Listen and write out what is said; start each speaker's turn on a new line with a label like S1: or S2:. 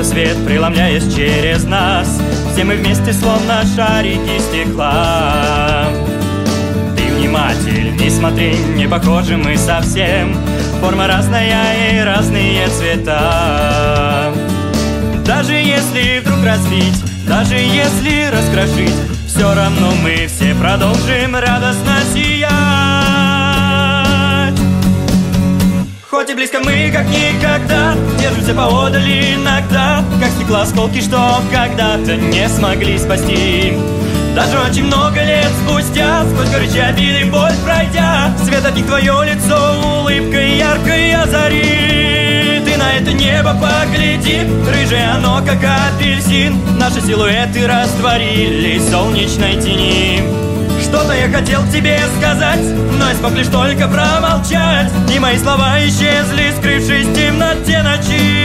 S1: Льется свет, преломляясь через нас. Все мы вместе, словно шарики стекла. Ты внимательней смотри, не похожи мы совсем. Форма разная и разные цвета. Даже если вдруг разбить, даже если раскрошить, все равно мы все продолжим радостно сиять. Хоть и близко мы, как никогда, держимся поодаль иногда, как стекла осколки, что когда-то не смогли спасти. Даже очень много лет спустя, сквозь горечь, обиды и боль пройдя, свет от них твое лицо улыбкой яркой озарит. Ты на это небо погляди, рыжее оно, как апельсин. Наши силуэты растворились в солнечной тени. Что-то я хотел тебе сказать, но я смог лишь только промолчать, и мои слова исчезли, скрывшись в темноте ночи.